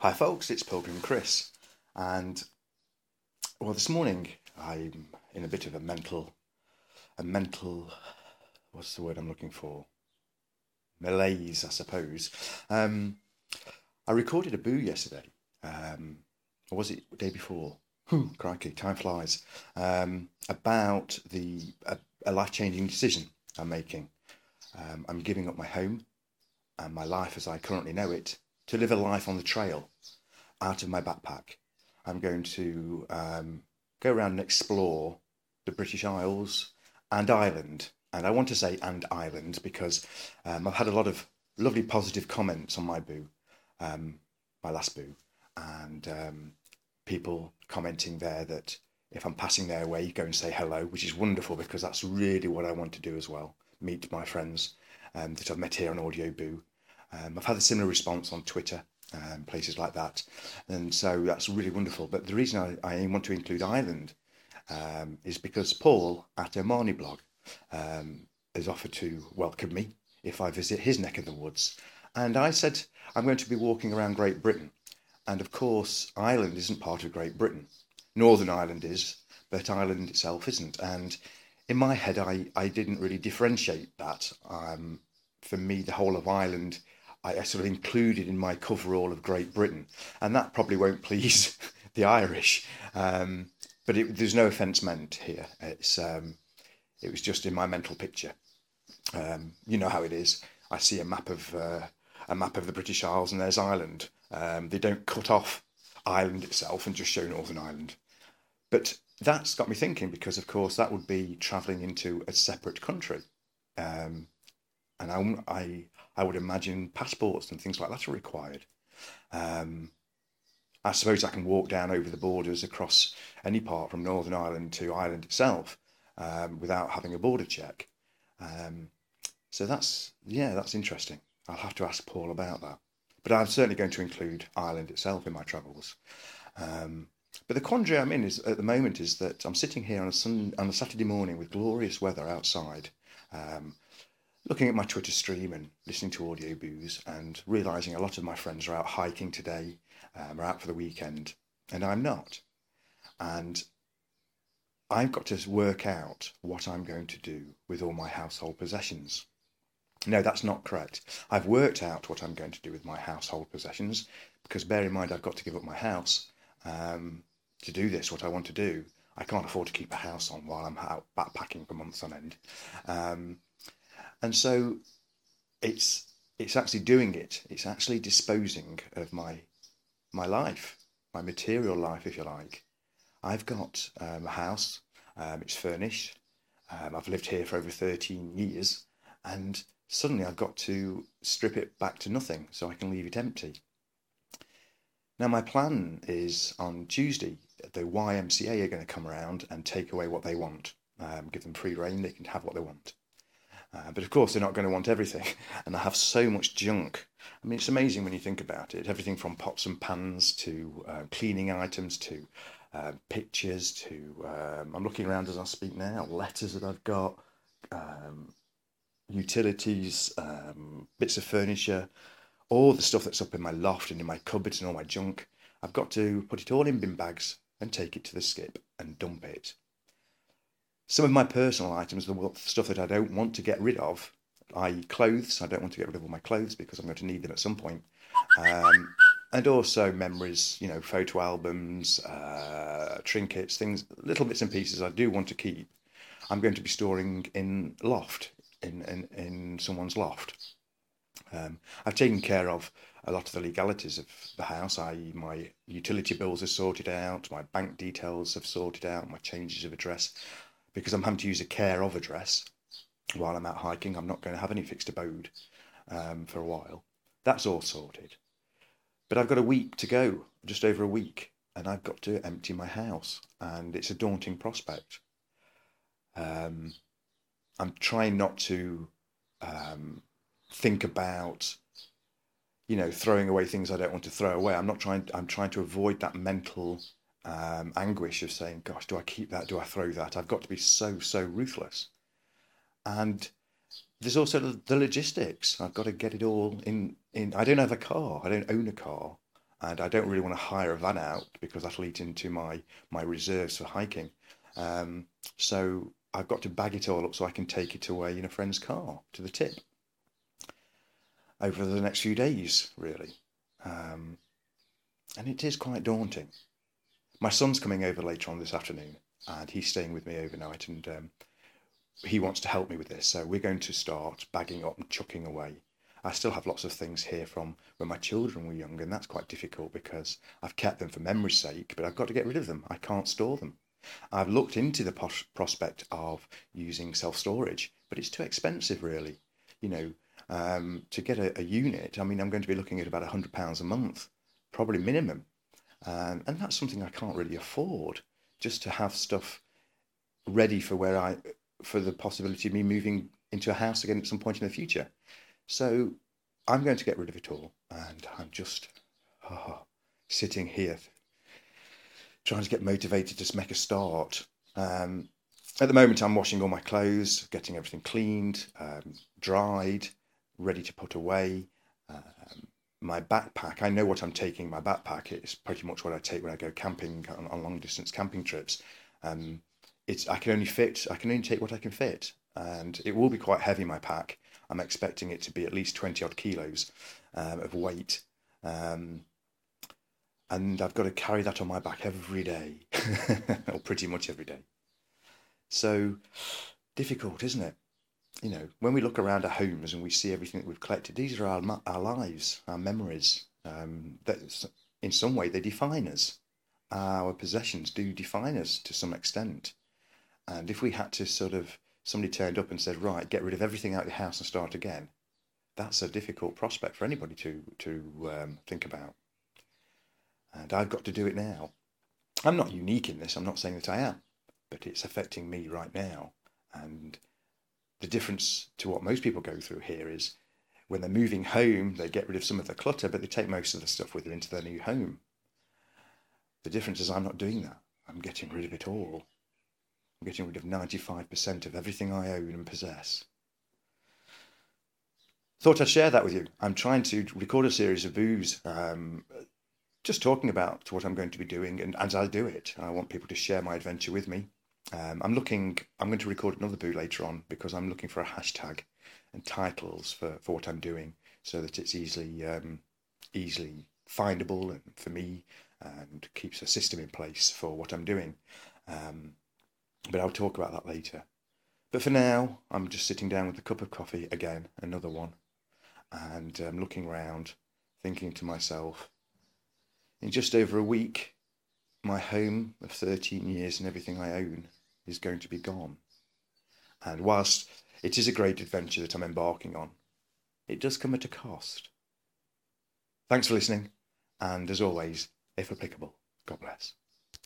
Hi folks, it's Pilgrim Chris, and this morning I'm in a bit of a mental, what's the word I'm looking for? Malaise, I suppose. I recorded a boo yesterday, or was it the day before? Crikey, time flies. About a life-changing decision I'm making. I'm giving up my home and my life as I currently know it to live a life on the trail out of my backpack. I'm going to go around and explore the British Isles and Ireland. And I want to say and Ireland because I've had a lot of lovely positive comments on my boo, my last boo, and people commenting there that if I'm passing their way, go and say hello, which is wonderful because that's really what I want to do as well. Meet my friends that I've met here on Audio Boo. I've had a similar response on Twitter, places like that, and so that's really wonderful. But the reason I want to include Ireland is because Paul at Omani Blog has offered to welcome me if I visit his neck of the woods. And I said I'm going to be walking around Great Britain. And of course, Ireland isn't part of Great Britain. Northern Ireland is, but Ireland itself isn't. And in my head, I didn't really differentiate that. For me, the whole of Ireland I sort of included in my coverall of Great Britain, and that probably won't please the Irish. But there's no offence meant here. It was just in my mental picture. You know how it is. I see a map of the British Isles, and there's Ireland. They don't cut off Ireland itself and just show Northern Ireland. But that's got me thinking because, of course, that would be travelling into a separate country. And I would imagine passports and things like that are required. I suppose I can walk down over the borders across any part from Northern Ireland to Ireland itself without having a border check. So that's interesting. I'll have to ask Paul about that. But I'm certainly going to include Ireland itself in my travels. But the quandary I'm in at the moment is that I'm sitting here on a Saturday morning with glorious weather outside, looking at my Twitter stream and listening to audio boos and realising a lot of my friends are out hiking today, are out for the weekend, and I'm not. And I've got to work out what I'm going to do with all my household possessions. No, that's not correct. I've worked out what I'm going to do with my household possessions because bear in mind I've got to give up my house to do this, what I want to do. I can't afford to keep a house on while I'm out backpacking for months on end. And so it's actually doing it. It's actually disposing of my life, my material life, if you like. I've got a house. It's furnished. I've lived here for over 13 years. And suddenly I've got to strip it back to nothing so I can leave it empty. Now, my plan is on Tuesday, the YMCA are going to come around and take away what they want. Give them free rein. They can have what they want. But of course, they're not going to want everything. And I have so much junk. I mean, it's amazing when you think about it. Everything from pots and pans to cleaning items to pictures to, I'm looking around as I speak now, letters that I've got, utilities, bits of furniture, all the stuff that's up in my loft and in my cupboards and all my junk. I've got to put it all in bin bags and take it to the skip and dump it. Some of my personal items, the stuff that I don't want to get rid of, i.e. clothes, I don't want to get rid of all my clothes because I'm going to need them at some point. And also memories, photo albums, trinkets, things, little bits and pieces I do want to keep. I'm going to be storing in someone's loft. I've taken care of a lot of the legalities of the house, i.e. my utility bills are sorted out, my bank details have sorted out, my changes of address. Because I'm having to use a care of address while I'm out hiking. I'm not going to have any fixed abode for a while. That's all sorted. But I've got a week to go, just over a week, and I've got to empty my house. And it's a daunting prospect. I'm trying not to think about, throwing away things I don't want to throw away. I'm trying to avoid that mental anguish of saying, gosh, do I keep that? Do I throw that? I've got to be so ruthless. And there's also the logistics. I've got to get it all in. I don't have a car. I don't own a car. and I don't really want to hire a van out because that'll eat into my reserves for hiking. So I've got to bag it all up so I can take it away in a friend's car to the tip over the next few days, really. And it is quite daunting. My son's coming over later on this afternoon, and he's staying with me overnight, and he wants to help me with this. So we're going to start bagging up and chucking away. I still have lots of things here from when my children were young, and that's quite difficult because I've kept them for memory's sake, but I've got to get rid of them. I can't store them. I've looked into the prospect of using self-storage, but it's too expensive, really. To get a unit, I mean, I'm going to be looking at about £100 a month, probably minimum. And that's something I can't really afford, just to have stuff ready for for the possibility of me moving into a house again at some point in the future. So I'm going to get rid of it all, and I'm just sitting here trying to get motivated to make a start. At the moment, I'm washing all my clothes, getting everything cleaned, dried, ready to put away. My backpack, I know what I'm taking in my backpack. It's pretty much what I take when I go camping on long distance camping trips. I can only take what I can fit, and it will be quite heavy, my pack. I'm expecting it to be at least 20 odd kilos of weight. And I've got to carry that on my back every day, or pretty much every day. So difficult, isn't it? When we look around our homes and we see everything that we've collected, these are our lives, our memories. That in some way they define us. Our possessions do define us to some extent. And if we had to somebody turned up and said, right, get rid of everything out of the house and start again, that's a difficult prospect for anybody to think about. And I've got to do it now. I'm not unique in this. I'm not saying that I am, but it's affecting me right now. And the difference to what most people go through here is when they're moving home, they get rid of some of the clutter, but they take most of the stuff with them into their new home. The difference is I'm not doing that. I'm getting rid of it all. I'm getting rid of 95% of everything I own and possess. Thought I'd share that with you. I'm trying to record a series of boos, just talking about what I'm going to be doing, and as I do it, I want people to share my adventure with me. I'm going to record another boo later on because I'm looking for a hashtag and titles for what I'm doing so that it's easily findable and for me, and keeps a system in place for what I'm doing. But I'll talk about that later. But for now, I'm just sitting down with a cup of coffee again, another one, and looking around, thinking to myself, in just over a week, my home of 13 years and everything I own is going to be gone. And whilst it is a great adventure that I'm embarking on, it does come at a cost. Thanks for listening, and as always, if applicable, God bless.